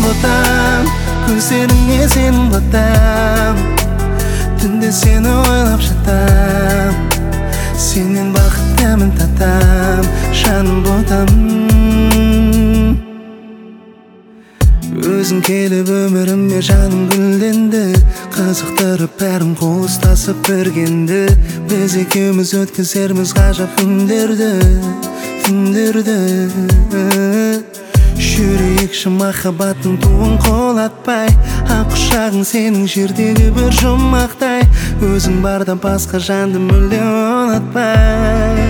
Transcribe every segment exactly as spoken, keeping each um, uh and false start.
ботам, көздеріңе сенің батам, түнде сені ойлап жатам, сенен бақыттамын татам, жаным ботам. Өзің келіп өміріме жаным гүлденді, қызықтырып бәрін қол ұстасып біргенді. Біз екеуміз өткізерміз ғажап күндерді, түндерді. Жүрейікші махаббаттың туын қолатпай, ақ құшағың сенің жердегі бір жұмақтай. Өзің барда басқа жанды мүлде ұнатпай.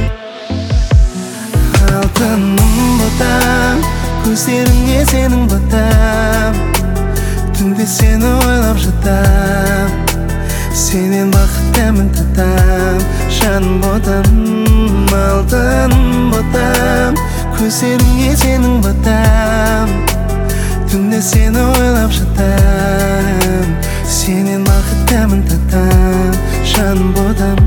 Алтыным ботам, көздеріңе сенің батам, түнде сені ойлап жатам, сенен бақыттамын татам, жаным ботам. Алтыным ботам, көздеріңе сенің батам, түнде сені ойлап жатам, сенен бақыттамын татам, жаным ботам.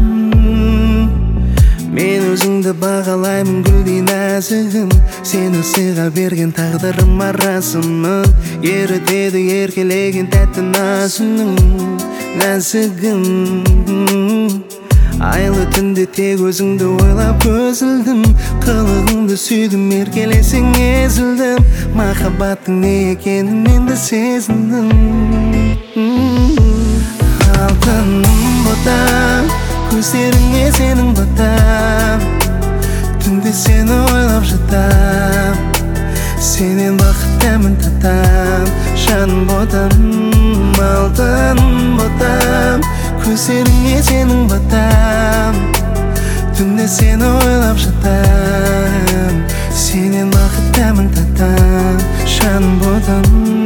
Мен өзіңді бағалаймын гүлдей нәзігім, сені сыйға берген тағдырым арасымын. Ерітеді еркелеген тәтті назының нәзігім. Айлы түнде тек өзіңді ойлап көзілдім, қылығыңды сүйдім, еркелесең езілдім. Махаббаттың не екенін мен де сезіндім. Алтыным ботам, көздеріңе сенің батам, түнде сені ойлап жатам, сенен бақыттамын татам, жаным ботам. Алтыным ботам, көздеріңе сенің батам, түнде сені ойлап жатам, сенен бақыттамын татам, жаным ботам.